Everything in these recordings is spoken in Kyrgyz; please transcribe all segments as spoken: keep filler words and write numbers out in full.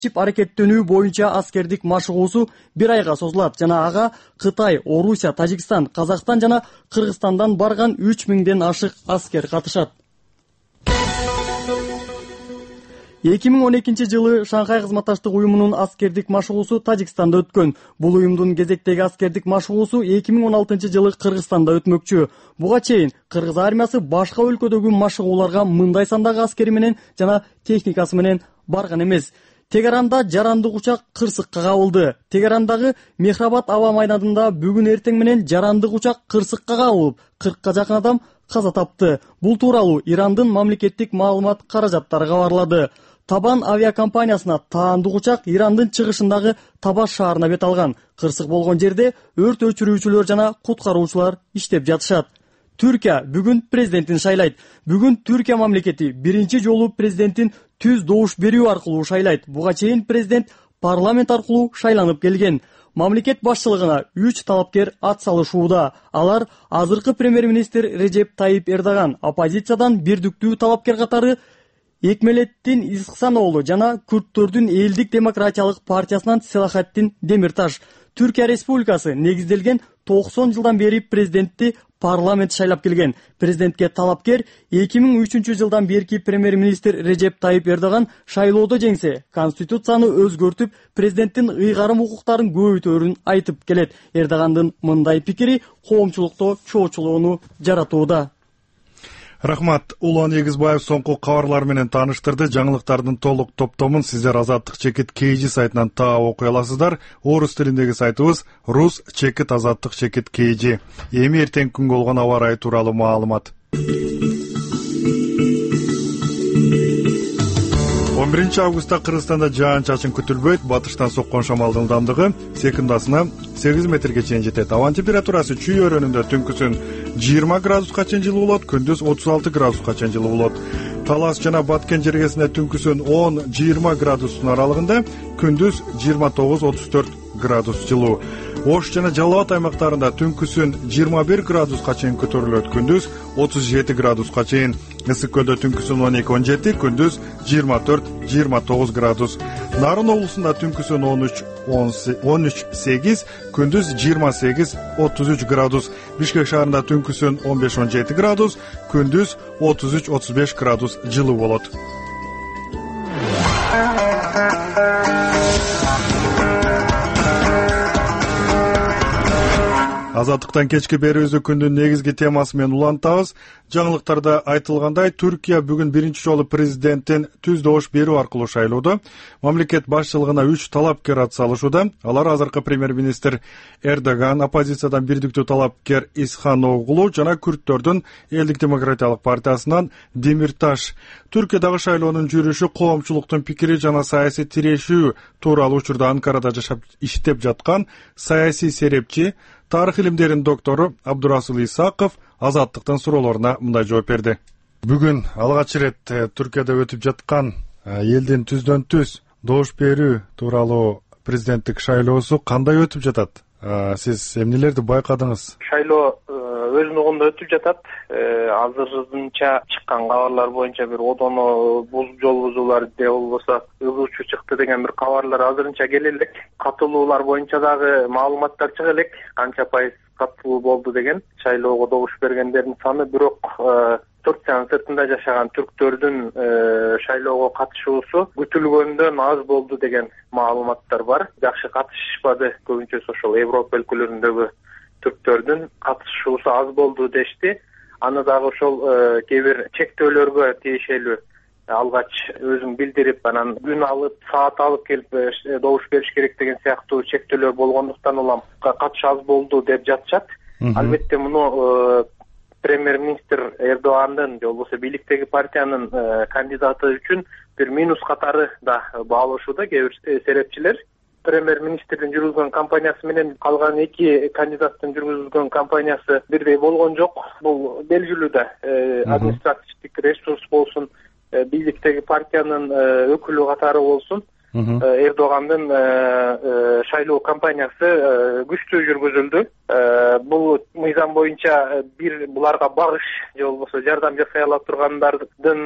аракеттенүү боюнча аскердик машыгуусу бир айга созулат жана ага Кытай, Орусия, Тажикстан, Казакстан жана Кыргызстандан барган үч миңден ашык аскер катышат. эки миң он экинчи жылы Шанхай кызматташтык уюмунун аскердик машыгуусу Тажикстанда өткөн. Бул уюмдун кезектеги аскердик машыгуусу эки миң он алтынчы жылы Кыргызстанда өтмөкчү. Буга чейин Кыргыз армиясы башка өлкөдөгү машыгууларга мындай сандагы аскери менен жана техникасы менен барган эмес. Тегеранда жарандык учак кырсыкка кабылды. Тегерандагы Мехрабад аба майданында бүгүн эртең менен жарандык учак кырсыкка кабылып, кыркка жакын адам каза тапты. Бул тууралуу Ирандын мамлекеттик маалымат каражаттары кабарлады. Табан авиакомпаниясына таандык учак Ирандын чыгышындагы Табаш шаарына бет алган. Кырсык болгон жерде өрт өчүрүүчүлөр жана куткаруучулар иштеп жатышат. Түркия бүгүн президентин шайлайт. Бүгүн Түркия мамлекети биринчи жолу президентин түз добуш берүү аркылуу шайлайт. Буга чейин президент парламент аркылуу шайланып келген. Мамлекет башчылыгына үч талапкер ат салышууда. Алар азыркы премьер-министр Режеп Тайип Эрдоган, оппозициядан бирдиктүү талапкер катары Экмелеттин Ихсан оолу жана Күрттөрдүн элдик демократиялык партиясынан Селахеттин Демирташ. Түркия Республикасы негизделген токсон жылдан бери президентти парламент шайлап келген. Президентке талапкер эки миң үчүнчү жылдан берки премьер-министр Режеп Тайип Эрдоган шайлоодо жеңсе, конституцияны өзгөртүп, президенттин ыйгарым укуктарын көбөйтөөрүн айтып келет. Эрдогандын мындай пикири коомчулукта чоочулоону жаратууда. Рахмат. Улан Егизбаев соңку кабарлар менен тааныштырды. Жаңылыктардын толук топтомун сиздер Азаттык чекит kg сайтынан таа окуй аласыздар. Орус тилиндеги сайтыбыз Rus чекит Азаттык чекит kg. Эми эртең күнгө болгон аба ырайы тууралуу маалымат. он биринчи августта Кыргызстанда жаан-чачын күтүлбөйт. Батыштан соккон шамалдын ылдамдыгы секундасына сегиз метрге чейин жетет. Аба температурасы чүй өрөөнүндө түнкүсүн жыйырма градуска чейин жылуу болот, күндүз отуз алты градуска чейин жылуу болот. Талас жана Баткен жергесинде түнкүсүн он жыйырма градустун аралыгында, күндүз жыйырма тогуз отуз төрт градус жылуу. Ош жана Жалал Абад аймактарында түнкүсүн жыйырма бир градуска чейин көтөрүлөт, күндүз отуз жети градуска чейин. Ысык көлдө түнкүсүн он эки он жети, күндүз жыйырма төрт жыйырма тогуз градус. Нарын облусунда түнкүсүн он үч он үч сегиз, күндүз жыйырма сегиз отуз үч градус. Бишкек шаарында түнкүсүн он беш он жети градус, күндүз отуз үч отуз беш градус жылуу болот. Азаттыктан кечки берүүбүздү күндүн негизги темасы менен улантабыз. Жаңылыктарда айтылгандай, Түркия бүгүн биринчи жолу президенттин түз добуш берүү аркылуу шайлоодо. Мамлекет башчылыгына үч талапкер ат салышууда. Алар азыркы премьер-министр Эрдоган, оппозициядан бирдиктүү талапкер Ихсан оолу жана Күрттөрдүн элдик демократиялык партиясынан Демирташ. Түркиядагы шайлоонун жүрүшү коомчулуктун пикири жана саясий тирешүү тууралуу учурда Анкарада жашап иштеп жаткан саясий серепчи, тарых илимдеринин доктору Абдурасул Исаков Азаттыктын суроолоруна мындай жооп берди. Бүгүн алгач ирет Түркияда өтүп жаткан элдин түздөн түз добуш берүү тууралуу президенттик шайлоосу кандай өтүп жатат? Сиз эмнелерди байкадыңыз? Шайлоо өзүнүн огунда өтүп жатат. Азырынча чыккан кабарлар боюнча бир одоно жол бузуулар же болбосо ылуучу чыкты деген бир кабарлар азырынча келе элек. Катылуулар боюнча дагы маалыматтар чыга элек. Канча пайыз катылуу болду деген. Шайлоого добуш бергендердин саны бирок Турциянын сыртында жашаган түрктөрдүн шайлоого катышуусу күтүлгөндөн аз болду деген маалыматтар бар. Жакшы катышышпады. Көбүнчөсү ошол Европа өлкөлөрүндөгү түрктөрдүн катышуусу аз болду дешти. Аны дагы ошол кээ бир чектөөлөргө тиешелүү алгач өзүн билдирип, анан күн алып, саат алып келип добуш бериш керек деген сыяктуу чектөөлөр болгондуктан улам катыш аз болду деп жатышат. Албетте муну премьер-министр Эрдогандын же болбосо бийликтеги партиянын кандидаты үчүн бир минус катары да баалашууда кээ бир серепчилер. Премьер-министрдин жүргүзгөн кампаниясы менен калган эки кандидаттын жүргүзгөн кампаниясы бирдей болгон жок. Бул белгилүү да. Административдик ресурс болсун, бийликтеги партиянын өкүлү катары болсун, Эрдогандын шайлоо кампаниясы күчтүү жүргүзүлдү. Бул мыйзам боюнча бир буларга багыш же болбосо жардам жасай ала тургандардын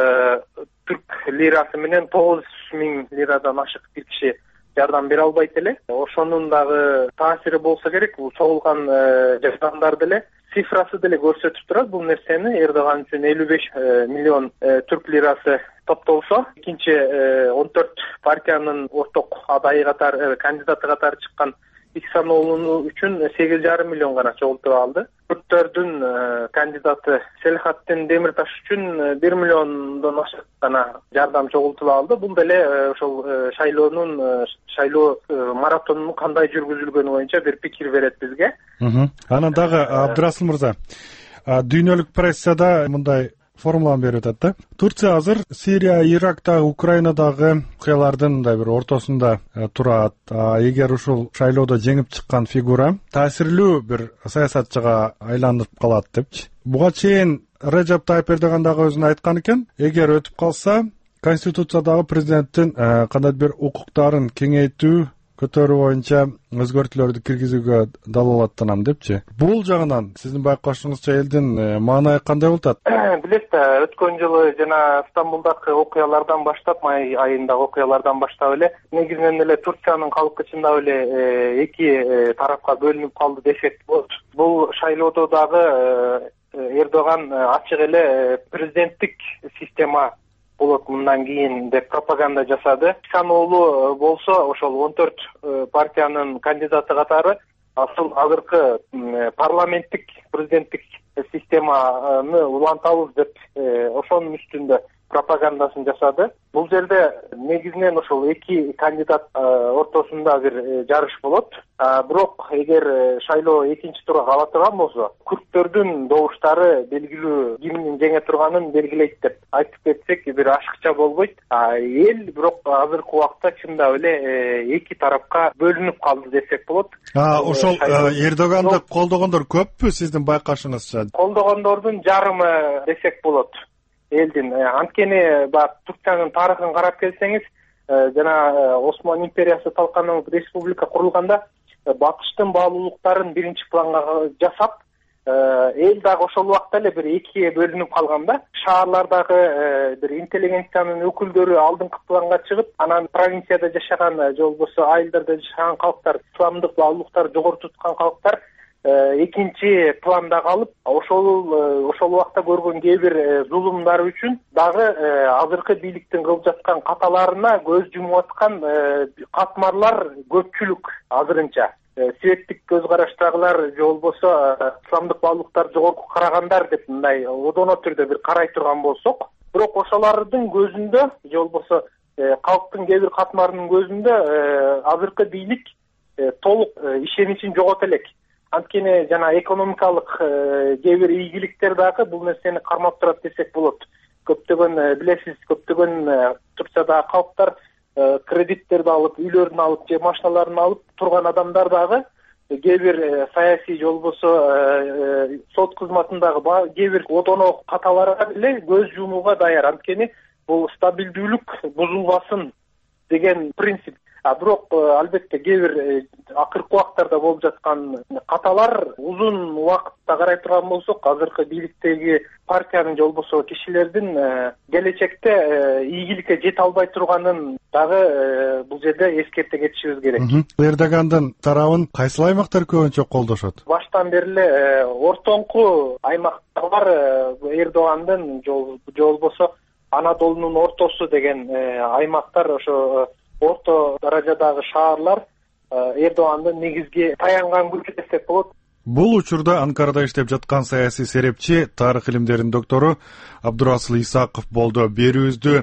түрк лирасы менен тогуз миң лирадан ашык бир киши жардам бере албайт эле. Ошонун дагы таасири болсо керек. Бул чогулган жардамдар деле цифрасы деле көрсөтүп турат бул нерсени. Эрдоган үчүн элүү беш миллион түрк лирасы топтолсо, экинчи он төрт партиянын орток адайы катары, кандидаты катары чыккан Иксаноğlu үчүн сегиз жарым миллион гана чогултуп алды. Күрттөрдүн кандидаты Селихаттин Демирташ үчүн бир миллиондон ашык гана жардам чогултуп алды. Бул деле ошол шайлоонун шайлоо маратонунун кандай жүргүзүлгөнү боюнча бир пикир берет бизге. Анан дагы Абдырасыл мырза, дүйнөлүк прессада мындай формуланы берип атат да. Турция азыр Сирия, Ирактагы, Украинадагы окуялардын мындай бир ортосунда турат. Эгер ушул шайлоодо жеңип чыккан фигура таасирлүү бир саясатчыга айланып калат депчи. Буга чейин Режеп Тайып Эрдоган дагы өзүнө айткан экен, эгер өтүп калса, конституциядагы президенттин кандай бир укуктарын кеңейтүү, көтөрүү боюнча өзгөртүүлөрдү киргизүүгө далалаттанам депчи. Бул жагынан сиздин байкашыңызча элдин маанайы кандай болуп атат? Билесиз да, өткөн жылы жана Стамбулдагы окуялардан баштап, май айындагы окуялардан баштап эле негизинен эле Турциянын калкы чындап эле эки тарапка бөлүнүп калды десек болот. Бул шайлоодо дагы Эрдоган ачык эле президенттик система болот мындан кийин деп пропаганда жасады. Иксаноğlu болсо ошол он төрт партиянын кандидаты катары асыл азыркы парламенттик президенттик системаны улантабыз деп ошонун үстүндө пропагандасын жасады. Бул жерде негизинен ошол эки кандидат ортосунда бир жарыш болот. Бирок эгер шайлоо экинчи турга кала турган болсо, күрттөрдүн добуштары белгилүү кимдин жеңе турганын белгилейт деп айтып кетсек бир ашыкча болбойт. Эл бирок азыркы убакта чындап эле эки тарапка бөлүнүп калды десек болот. Ошол Эрдоганды колдогондор көппү сиздин байкашыңызча? Колдогондордун жарымы десек болот. Элдин анткени бак Турциянын тарыхын карап келсеңиз, жана Осман империясы талканып республика курулганда батыштын баалуулуктарын биринчи планга жасап, эл дагы ошол убакта эле бир экиге бөлүнүп калган да. Шаарлардагы бир интеллигенциянын өкүлдөрү алдыңкы планга чыгып, анан провинцияда жашаган же болбосо айылдарда жашаган калктар, исламдык баалуулуктарды жогору туткан калктар экинчи планда калып, ошол ошол убакта көргөн кээ бир зулумдар үчүн дагы азыркы бийликтин кылып жаткан каталарына көз жумуп аткан катмарлар көпчүлүк азырынча. Светтик көз караштагылар же болбосо исламдык баалуулуктарды жогорку карагандар деп мындай одоно түрдө бир карай турган болсок, бирок ошолордун көзүндө же болбосо калктын кээ бир катмарынын көзүндө азыркы бийлик толук ишеничин жогото элек. Анткени жана экономикалык кээ бир ийгиликтер дагы бул нерсени кармап турат десек болот. Көптөгөн билесиз, көптөгөн Турциядагы калктар кредиттерди алып, үйлөрүн алып же машиналарын алып турган адамдар дагы кээ бир саясий же болбосо сот кызматындагы кээ бир одоно каталарга деле көз жумууга даяр. Анткени бул стабилдүүлүк бузулбасын деген принцип. Бирок албетте кээ бир акыркы убактарда болуп жаткан каталар узун убакытта карай турган болсок, азыркы бийликтеги партиянын же болбосо кишилердин келечекте ийгиликке жете албай турганын дагы бул жерде эскерте кетишибиз керек. Эрдогандын тарабын кайсыл аймактар көбүнчө колдошот? Баштан бери эле ортоңку аймактар Эрдогандын же болбосо Анадолунун ортосу деген аймактар, ошо орто даражадагы шаарлар Эрдогандын негизги таянган күчү десек болот. Бул учурда Анкарада иштеп жаткан саясий серепчи, тарых илимдеринин доктору Абдурасыл Исаков болду. Берүүбүздү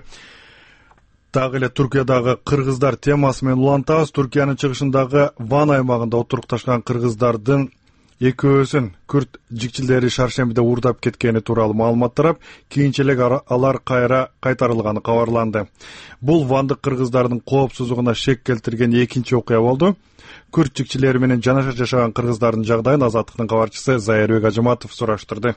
дагы эле Туркиядагы кыргыздар темасы менен улантабыз. Туркиянын чыгышындагы Ван аймагында отурукташкан кыргыздардын экөөсүн күрт жикчилдери шаршембиде уурдап кеткени тууралуу маалымат тарап, кийинчерээк алар кайра кайтарылганы кабарланды. Бул вандык кыргыздардын коопсуздугуна шек келтирген экинчи окуя болду. Күрт жикчилери менен жанаша жашаган кыргыздардын жагдайын Азаттыктын кабарчысы Зайырбек Ажыматов сураштырды.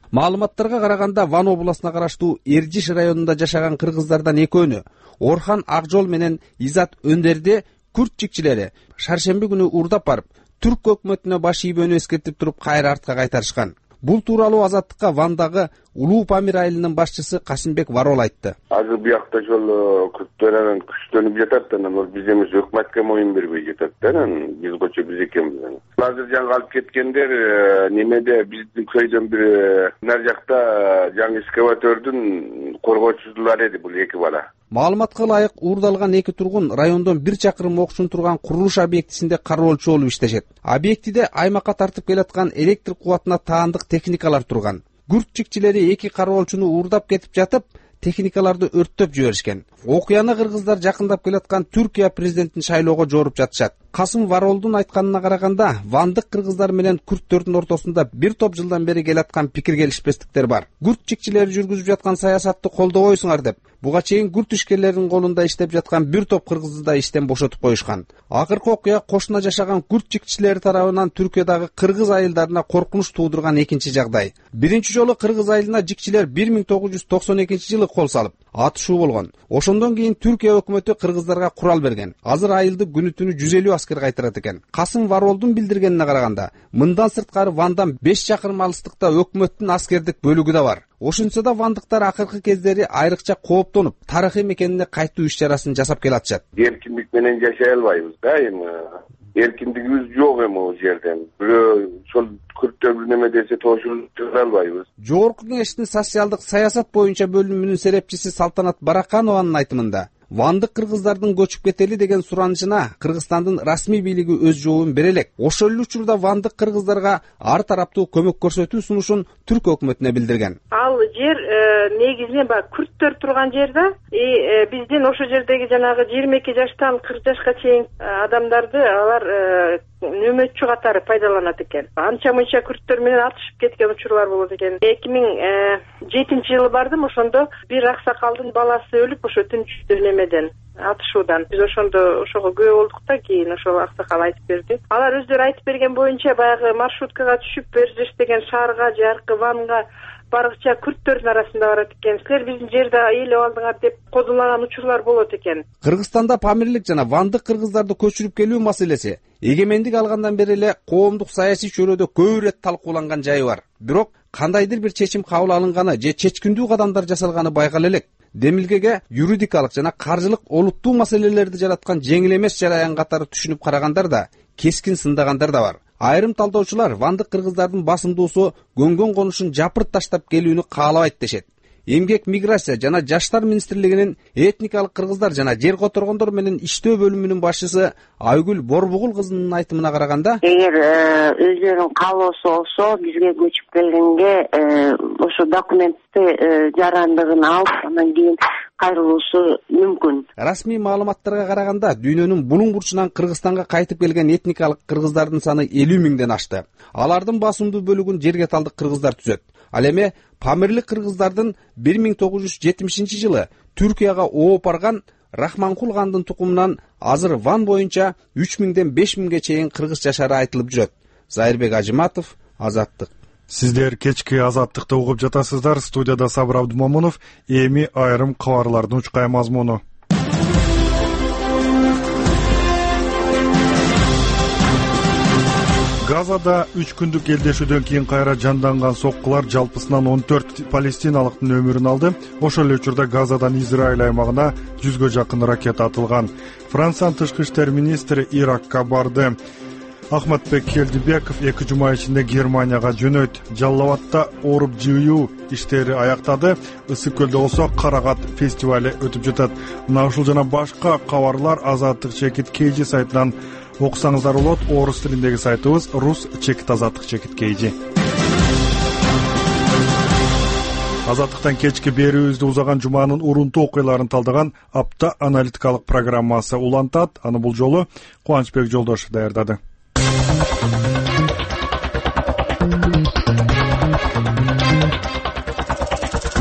Маалыматтарга караганда Ван областына караштуу Эржиш районунда жашаган кыргыздардан экөөнү Орхан Акжол менен Изат Өндерди күрд чикчилери шаршемби күнү уурдап барып, түрк өкмөтүнө баш ийбөнү эскертип туруп кайра артка кайтарышкан. Бул тууралуу Азаттыкка Вандагы Улуу Памир айылынын башчысы Касымбек Варол айтты. Азыр биякта ошол күрттөр анан күчтөнүп жатат, анан биз эмес өкмөткө моюн бербей жатат да, анан биз кочо биз экенбиз. Азыр жаңы алып кеткендер немеде биздин көйдөн бир нар жакта жаңы эскаватордун коргоочусулары эди бул эки бала. Маалыматка ылайык уурдалган эки тургун райондон бир чакырым окшун турган курулуш объектисинде кароолчу болуп иштешет. Объектиде аймакка тартып келаткан электр кубатына таандык техникалар турган. Күрд чикчилери эки кароолчуну уурдап кетип жатып, техникаларды өрттөп жиберишкен. Окуяны кыргыздар жакындап келаткан Түркия президентин шайлоого жооруп жатышат. Касым Варолдун айтканына караганда, вандык кыргыздар менен күрттөрдүн ортосунда бир топ жылдан бери келаткан пикир келишпестиктер бар. Күрд чикчилери жүргүзүп жаткан саясатты колдобойсуңар деп, буга чейин күрд ишкерлеринин колунда иштеп жаткан бир топ кыргызды да иштен бошотуп коюшкан. Акыркы окуя кошуна жашаган күрд чикчилери тарабынан Түркиядагы кыргыз айылдарына коркунуч туудурган экинчи жагдай. Биринчи жолу кыргыз айылына жикчилер бир миң тогуз жүз токсон экинчи жылы кол салып, атышуу болгон. Ошондон кийин Түркия өкмөтү кыргыздарга курал берген. Азыр айылды күнү түнү жүз элүү аскер кайтарат экен. Касым Варолдун билдиргенине караганда, мындан сырткары Вандан беш чакырым алыстыкта өкмөттүн аскердик бөлүгү да бар. Ошентсе да вандыктар акыркы кездери айрыкча кооптонуп, тарыхый мекенине кайтуу иш-чарасын жасап келатышат. Эркиндик менен жашай албайбыз да, эми эркиндигибиз жок эми бул жерден. Бирөө ошол күрттөр неме десе тошуруп чыга албайбыз. Жогорку кеңештин социалдык саясат боюнча бөлүмүнүн серепчиси Салтанат Бараканованын айтымында, вандык кыргыздардын көчүп кетели деген суранышына Кыргызстандын расмий бийлиги өз жообун бере элек. Ошол эле учурда вандык кыргыздарга ар тараптуу көмөк көрсөтүү сунушун Түрк өкмөтүнө билдирген. Ал жер негизинен баягы күрттөр турган жер да, и биздин ошол жердеги жанагы жыйырма эки жаштан кырк жашка чейин адамдарды алар нөмөтчү катары пайдаланат экен. Анча мынча күрттөр менен атышып кеткен учурлар болот экен. эки миң жетинчи жылы бардым, ошондо бир аксакалдын баласы өлүп, ошо түнчүдө немеден атышуудан. Биз ошондо ошого күбө болдук да, кийин ошол аксакал айтып берди. Алар өздөрү айтып берген боюнча баягы маршруткага түшүп Эржиш деген шаарга, Жаркы, Ванга баргыча күрттөрдүн арасында барат экен. Силер биздин жерде ээлеп алдыңар деп кодулаган учурлар болот экен. Кыргызстанда памирлик жана вандык кыргыздарды көчүрүп келүү маселеси эгемендик алгандан бери эле коомдук саясий чөйрөдө көп ирет талкууланган жайы бар. Бирок кандайдыр бир чечим кабыл алынганы же чечкиндүү кадамдар жасалганы байкала элек. Демилгеге юридикалык жана каржылык олуттуу маселелерди жараткан жеңил эмес жараян катары түшүнүп карагандар да, кескин сындагандар да бар. Айрым талдоочулар вандык кыргыздардын басымдуусу көнгөн конушун жапырт таштап келүүнү каалабайт дешет. Эмгек, миграция жана жаштар министрлигинин этникалык кыргыздар жана жер которгондор менен иштөө бөлүмүнүн башчысы Айгүл Борбугул кызынын айтымына караганда, эгер өздөрүнүн каалоосу болсо бизге көчүп келгенге ошо документти жарандыгын алып, анан кийин кайрылуусу мүмкүн. Расмий маалыматтарга караганда, дүйнөнүн булуң бурчунан Кыргызстанга кайтып келген этникалык кыргыздардын саны элүү миңден ашты. Алардын басымдуу бөлүгүн жерге талдык кыргыздар түзөт. Ал эми памирлик кыргыздардын бир миң тогуз жүз жетимишинчи жылы Түркияга ооп барган Рахманкул хандын тукумунан азыр Ван боюнча үч миңден беш миңге чейин кыргыз жашары айтылып жүрөт. Зайырбек Ажыматов, Азаттык. Сиздер кечки Азаттыкты угуп жатасыздар. Студияда Сабыр Абдумомунов. Эми айрым кабарлардын учкай мазмуну. Газада үч күндүк элдешүүдөн кийин кайра жанданган соккулар жалпысынан он төрт палестиналыктын өмүрүн алды. Ошол эле учурда Газадан Израиль аймагына жүзгө жакын ракета атылган. Франциянын тышкы иштер министри Иракка барды. Ахматбек Келдибеков эки жума ичинде Германияга жөнөйт. Жалал-Абадта ооруп жыюу иштери аяктады. Ысык көлдө болсо Карагат фестивали өтүп жатат. Мына ушул жана башка кабарлар Азаттык чекит Кейжи сайтынан окусаңыздар болот. Орус тилиндеги сайтыбыз Рус чекит Азаттык чекит Кейжи. Азаттыктан кечки берүүбүздү узаган жуманын урунтуу окуяларын талдаган апта аналитикалык программасы улантат. Аны бул жолу Кубанычбек Жолдошев даярдады. Жума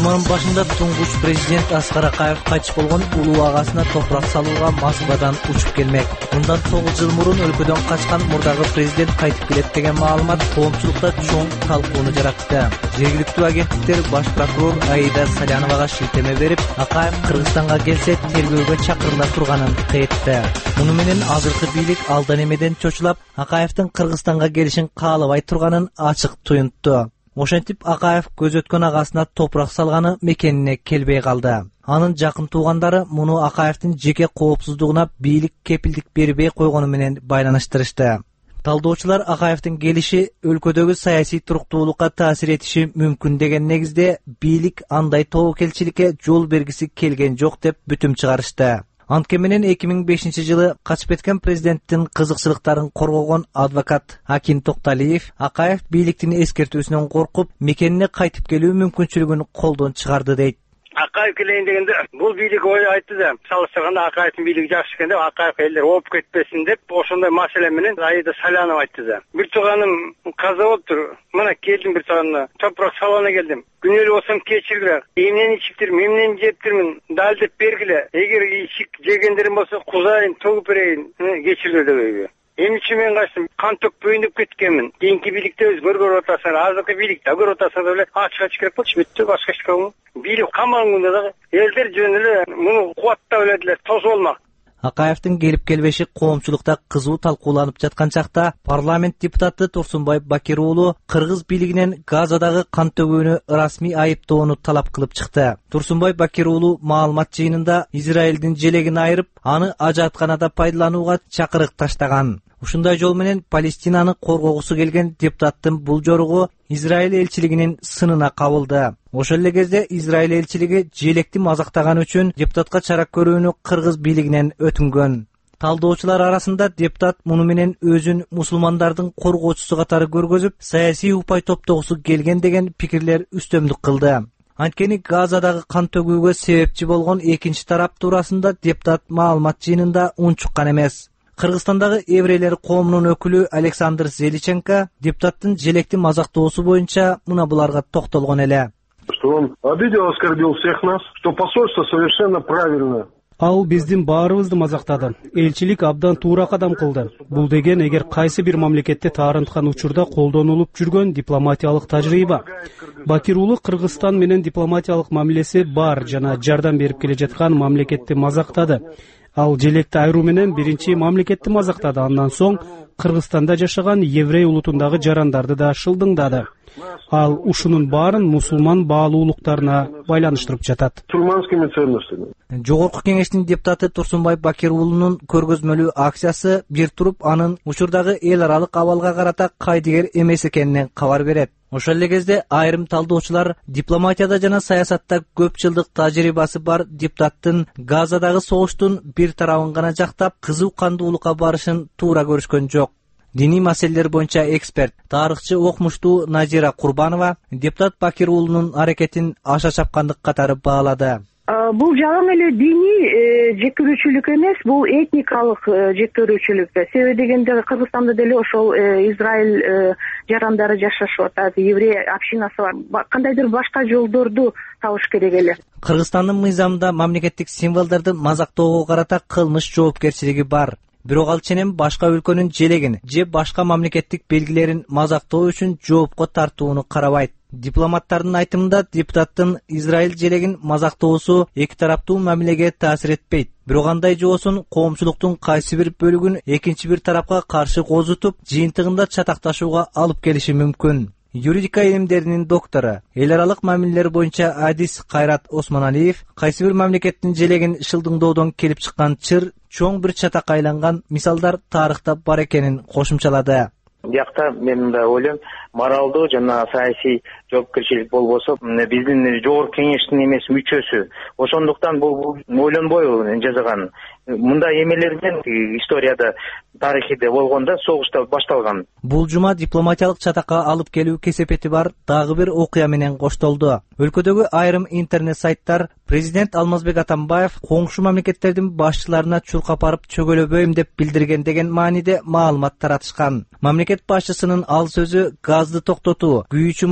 жуманын башында туңгуч президент Аскар Акаев кайтыш болгон улуу агасына топурак салууга Москвадан учуп келмек. Мындан тогуз жыл мурун өлкөдөн качкан мурдагы президент кайтып келет деген маалымат коомчулукта чоң талкууну жаратты. Жергиликтүү агенттиктер баш прокурор Аида Саляновага шилтеме берип, Акаев Кыргызстанга келсе тергөөгө чакырыла турганын айтты. Муну менен азыркы бийлик алдан эмеден чочулап, Акаевдин Кыргызстанга келишин каалабай турганын ачык туюнтту. Ошентип Акаев көз өткөн агасына топурак салганы мекенине келбей калды. Анын жакын туугандары муну Акаевдин жеке коопсуздугуна бийлик кепилдик бербей койгону менен байланыштырышты. Талдоочулар Акаевдин келиши өлкөдөгү саясий туруктуулукка таасир этиши мүмкүн деген негизде бийлик андай тобокелчиликке жол бергиси келген жок деп бүтүм чыгарышты. Анткени эки миң бешинчи жылы качып кеткен президенттин кызыкчылыктарын коргогон адвокат Акин Токталиев Акаев бийликтин эскертүүсүнөн коркуп, мекенине кайтып келүү мүмкүнчүлүгүн колдон чыгарды дейт. Акаев келейин дегенде бул бийлик ой айтты да, салыштырганда Акаевдин бийлиги жакшы экен деп, Акаев элдер ооп кетпесин деп, ошондой маселе менен Аида Салянова айтты да. Бир тууганым каза болуптур. Мына келдим бир тууганына, топурак салганы келдим. Күнөөлүү болсом кечиргиле. Эмнени ичиптирмин, эмнени жептирмин, дал деп бергиле. Эгер ичик жегендерим болсо кузайын, төгүп берейин, кечиргиле деп. Эми үчүн мен качтым, кан төкпөйүн деп кеткенмин. Кийинки бийликте өз көргөрүп атасың, азыркы бийликте көрүп атасың деп эле ачык ачык керек болчу, бүттү, башка эч калбады. Бийлик камалганда дагы элдер жөн эле муну кубаттап эледилер, тосуп алмак. Акаевдин келип келбеши коомчулукта кызуу талкууланып жаткан чакта парламент депутаты Турсунбай Бакир уулу кыргыз бийлигинен Газадагы кан төгүүнү расмий айыптоону талап кылып чыкты. Турсунбай Бакир уулу маалымат жыйынында Израилдин желегин айырып, аны ажатканада пайдаланууга чакырык таштаган. Ушундай жол менен Палестинаны коргогусу келген депутаттын бул жоругу Израиль элчилигинин сынына кабылды. Ошол эле кезде Израиль элчилиги желекти мазактаган үчүн депутатка чара көрүүнү кыргыз бийлигинен өтүнгөн. Талдоочулар арасында депутат муну менен өзүн мусулмандардын коргоочусу катары көргөзүп, саясий упай топтогусу келген деген пикирлер үстөмдүк кылды. Анткени Газадагы кан төгүүгө себепчи болгон экинчи тарап туурасында депутат маалымат жыйынында унчуккан эмес. Кыргызстандагы еврейлер коомунун өкүлү Александр Зеличенко депутаттын желекти мазактоосу боюнча мына буларга токтолгон эле. Что он обидел, оскорбил всех нас, что посольство совершенно правильно. Ал биздин баарыбызды мазактады. Элчилик абдан туура кадам кылды. Бул деген эгер кайсы бир мамлекетте таарынткан учурда колдонулуп жүргөн дипломатиялык тажрыйба. Бакир уулу Кыргызстан менен дипломатиялык мамилеси бар жана жардам берип келе жаткан мамлекетти мазактады. Ал желекти айыруу менен биринчи мамлекетти мазактады. Андан соң Кыргызстанда жашаган еврей улутундагы жарандарды да шылдыңдады. Ал ушунун баарын мусулман баалуулуктарына байланыштырып жатат. Мусулманскими ценностями. Жогорку кеңештин депутаты Турсунбай Бакир уулунун көргөзмөлүү акциясы бир туруп анын учурдагы эл аралык абалга карата кайдыгер эмес экенинен кабар берет. Ошол эле кезде айрым талдоочулар дипломатияда жана саясатта көп жылдык тажрыйбасы бар депутаттын Газадагы согуштун бир тарабын гана жактап, кызуу кандуулукка барышын туура көрүшкөн жок. Диний маселелер боюнча эксперт, тарыхчы окумуштуу Назира Курбанова депутат Бакир уулунун аракетин аша чапкандык катары баалады. Бул жалаң эле диний жеккөрүүчүлүк эмес, бул этникалык жеккөрүүчүлүк. Себеби дегенде Кыргызстанда деле ошол Израиль жарандары жашашып атат, еврей общинасы бар. Кандайдыр башка жолдорду табыш керек эле. Кыргызстандын мыйзамында мамлекеттик символдорду мазактоого карата кылмыш жоопкерчилиги бар. Бирок ал ченем башка өлкөнүн желегин же башка мамлекеттик белгилерин мазактоо үчүн жоопко тартууну карабайт. Дипломаттардын айтымында депутаттын Израиль желегин мазактоосу эки тараптуу мамилеге таасир этпейт. Бирок андай жоосун коомчулуктун кайсы бир бөлүгүн экинчи бир тарапка каршы козутуп, жыйынтыгында чатакташууга алып келиши мүмкүн. Юридика илимдеринин доктору, эл аралык мамилелер боюнча адис Кайрат Осмоналиев кайсы бир мамлекеттин желегин шылдыңдоодон келип чыккан чыр чоң бир чатакка айланган мисалдар тарыхта бар экенин кошумчалады. Биякта мен мындай ойлойм, моралдуу жана саясий жоопкерчилик болбосо биздин жогорку кеңештин эмес мүчөсү. Ошондуктан бул ойлонбой жазган. Мындай эмелер менен историяда тарыхыда болгондо согушта башталган. Бул жума дипломатиялык чатакка алып келүү кесепети бар дагы бир окуя менен коштолду. Өлкөдөгү айрым интернет сайттар президент Алмазбек Атамбаев коңшу мамлекеттердин башчыларына чуркап барып чөгөлөбөйм деп билдирген деген мааниде маалымат таратышкан. Мамлекет башчысынын ал сөзү газды токтотуу, күйүүчү май жүктөгөн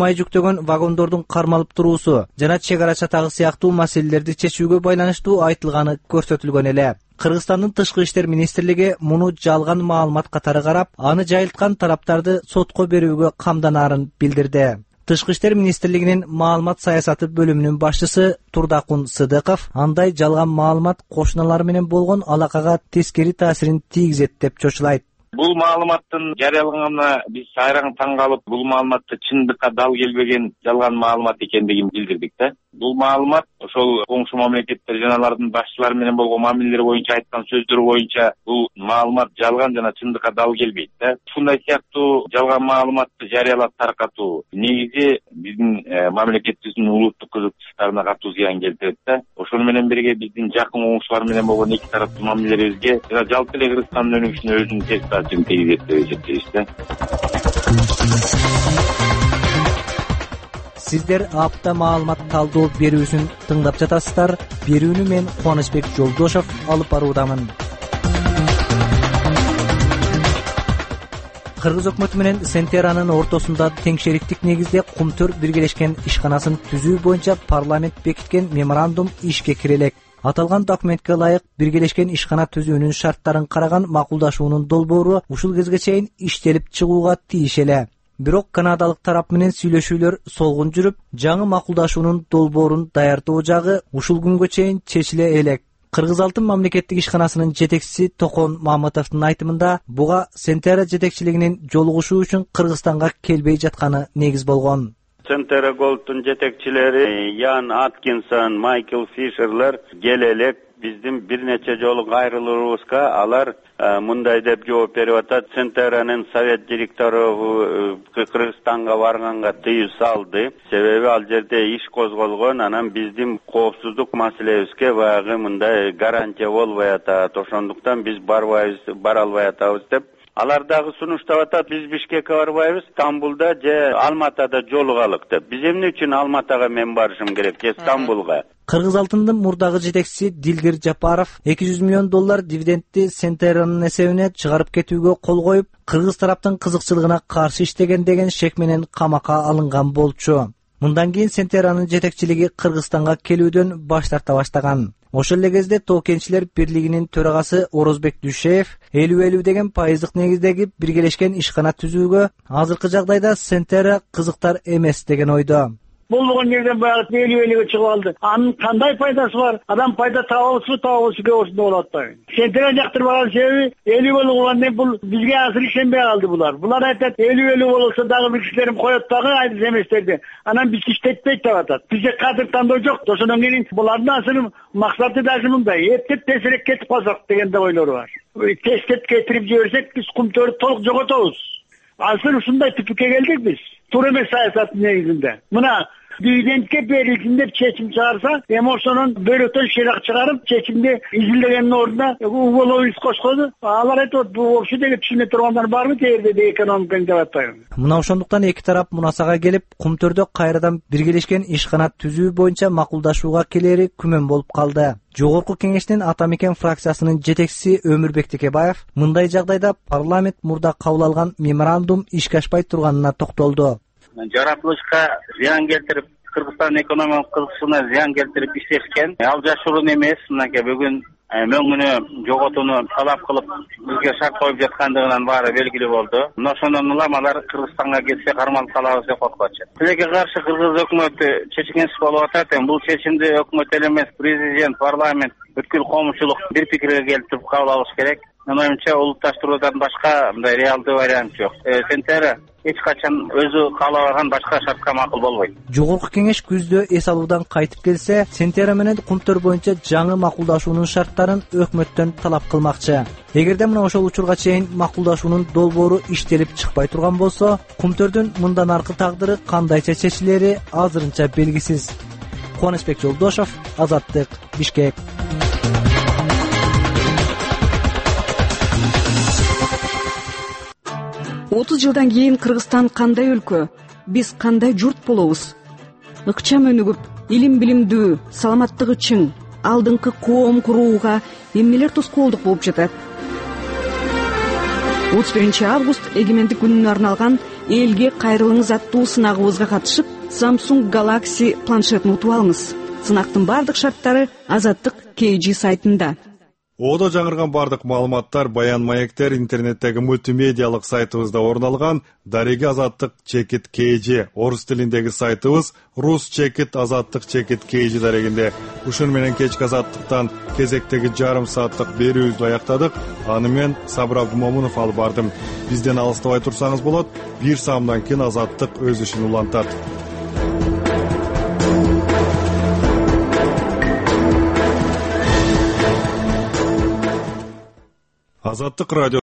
көптөгөн вагондордун кармалып туруусу жана чек ара чатагы сыяктуу маселелерди чечүүгө байланыштуу айтылганы көрсөтүлгөн эле. Кыргызстандын тышкы иштер министрлиги муну жалган маалымат катары карап, аны жайылткан тараптарды сотко берүүгө камданаарын билдирди. Тышкы иштер министрлигинин маалымат саясаты бөлүмүнүн башчысы Турдакун Сыдыков андай жалган маалымат кошуналар менен болгон алакага тескери таасирин тийгизет деп чочулайт. Бул маалыматтын жарыяланганына биз айран таң калып, бул маалыматты чындыкка дал келбеген жалган маалымат экендигин билдирдик да. Бул маалымат ошол коңшу мамлекеттер жана алардын башчылары менен болгон мамилелер боюнча айткан сөздөр боюнча бул маалымат жалган жана чындыкка дал келбейт да. Ушундай сыяктуу жалган маалыматты жарыялап таркатуу негизи биздин мамлекетибиздин улуттук кызыкчылыктарына катуу зыян келтирет да. Ошону менен бирге биздин жакын коңшулар менен болгон эки тараптуу мамилелерибизге жана жалпы эле Кыргызстандын өнүгүшүнө өзүнүн терс таасирин тийгизет деп эсептейбиз да. Сиздер апта маалымат талдоо берүүсүн тыңдап жатасыздар. Берүүнү мен Кубанычбек Жолдошов алып баруудамын. Кыргыз өкмөтү менен Сентеранын ортосунда теңшериктик негизде Кумтөр биргелешкен ишканасын түзүү боюнча парламент бекиткен меморандум ишке кирелек. Аталган документке ылайык биргелешкен ишкана түзүүнүн шарттарын караган макулдашуунун долбоору ушул кезге чейин иштелип чыгууга тийиш эле. Бирок канадалык тарап менен сүйлөшүүлөр солгун жүрүп, жаңы макулдашуунун долбоорун даярдоо жагы ушул күнгө чейин чечиле элек. Кыргыз Алтын мамлекеттик ишканасынын жетекчиси Токон Мамытовдун айтымында буга Сентера жетекчилигинин жолугушуу үчүн Кыргызстанга келбей жатканы негиз болгон. Сентера Голдтун жетекчилери Ян Аткинсон, Майкл Фишерлер келе элек. Биздин бир нече жолу кайрылуубузга алар мындай деп жооп берип атат. Сентеранын совет директору Кыргызстанга барганга тыюу салды. Себеби ал жерде иш козголгон, анан биздин коопсуздук маселебизге баягы мындай гарантия болбой атат. Ошондуктан биз барбайбыз, бара албай атабыз деп алар дагы сунуштап атат. Биз Бишкекке барбайбыз, Стамбулда же Алматада жолугалык деп. Биз эмне үчүн Алматага мен барышым керек же Стамбулга? Кыргыз Алтындын мурдагы жетекчиси Дилгир Жапаров эки жүз миллион доллар дивидендти Сентеранын эсебине чыгарып кетүүгө кол коюп, кыргыз тараптын кызыкчылыгына каршы иштеген деген шек менен камакка алынган болчу. Мындан кийин Сентеранын жетекчилиги Кыргызстанга келүүдөн баш тарта баштаган. Ошол эле кезде Тоо кенчилер бирлигинин төрагасы Орозбек Дүйшеев элүү элүү деген пайыздык негиздеги биргелешкен ишкана түзүүгө азыркы жагдайда Сентера кызыктар эмес деген ойдо. Болгон жерден баягы элүү элүүгө чыгып алды. Анын кандай пайдасы бар? Адам пайда табабызбы, табабызбы ошондой болуп атпайбы? Сентера жактырбаган себеби элүү элүү болгондон бул бизге азыр ишенбей калды булар. Булар айтат элүү элүү болсо дагы бир кишилерим коет дагы айдыз эместерди. Анан биз иштетпейт деп атат. Бизде кадр тандоо жок. Ошондон кийин булардын азыр максаты даже мындай: эптеп тезирээк кетип калсак деген да ойлору бар. Тезтеп кетирип жиберсек биз Кумтөрдү толук жоготобуз. Азыр ушундай түпкүгө келдик биз. Туура эмес саясаттын негизинде. Мына дивидендке берилсин деп чечим чыгарса, эми ошонун бөлөктөн шыйрак чыгарып, чечимди изилдегендин ордуна уголовный иск кошкону. Алар айтат, бул вообще деге түшүнө тургандар барбы жерде де экономиканы деп атпайбы. Мына ошондуктан эки тарап мунасага келип, Кумтөрдө кайрадан биргелешкен ишкана түзүү боюнча макулдашууга келери күмөн болуп калды. Жогорку кеңештин Ата Мекен фракциясынын жетекчиси Өмүрбек Текебаев мындай жагдайда парламент мурда кабыл алган меморандум ишке ашпай турганына токтолду. Жаратылышка зыян келтирип, Кыргызстан экономикалык кызыкчылыгына зыян келтирип иштешкен. Ал жашыруун эмес, мынакей бүгүн мөңгүнү жоготууну талап кылып, бизге шарт коюп жаткандыгынан баары белгилүү болду. Мына ошондон улам алар Кыргызстанга келсе кармалып калабыз деп коркутат. Тилекке каршы Кыргыз өкмөтү чечкенсиз болуп атат. Эми бул чечимди өкмөт эле эмес, президент, парламент, бүткүл коомчулук бир пикирге келип кабыл алыш керек. Менин оюмча улутташтыруудан башка мындай реалдуу вариант жок. Сентера эч качан өзү каалабаган башка шартка макул болбойт. Жогорку кеңеш күздө эс алуудан кайтып келсе, Сентера менен Кумтөр боюнча жаңы макулдашуунун шарттарын өкмөттөн талап кылмакчы. Эгерде мына ошол учурга чейин макулдашуунун долбоору иштелип чыкпай турган болсо, Кумтөрдүн мындан аркы тагдыры кандайча чечилери азырынча белгисиз. Кубанычбек Жолдошов, Азаттык, Бишкек. отуз жылдан кийин Кыргызстан кандай өлкө, биз кандай журт болобуз? Ыкчам өнүгүп, илим билимдүү, саламаттыгы чың, алдыңкы коом курууга эмнелер тоскоолдук болуп жатат? отуз биринчи август эгемендик күнүнө арналган элге кайрылыңыз аттуу сынагыбызга катышып, Samsung Galaxy планшетін утуп алыңыз. Сынактын бардык шарттары Азаттык кей джи сайтында. Оодо жаңырган бардык маалыматтар, баян маектер интернеттеги мультимедиалык сайтыбызда орун алган. Дареги Азаттык чекит кей джи орус тилиндеги сайтыбыз рус чекит азаттык чекит кей джи дарегинде. Ушун менен кечки Азаттыктан кезектеги жарым сааттык берүүбүздү аяктадык. Аны мен Сабыр Абдумомунов алып бардым. Бизден алыстабай турсаңыз болот. Бир саамдан кийин Азаттык өз ишин улантат. Азаттык радио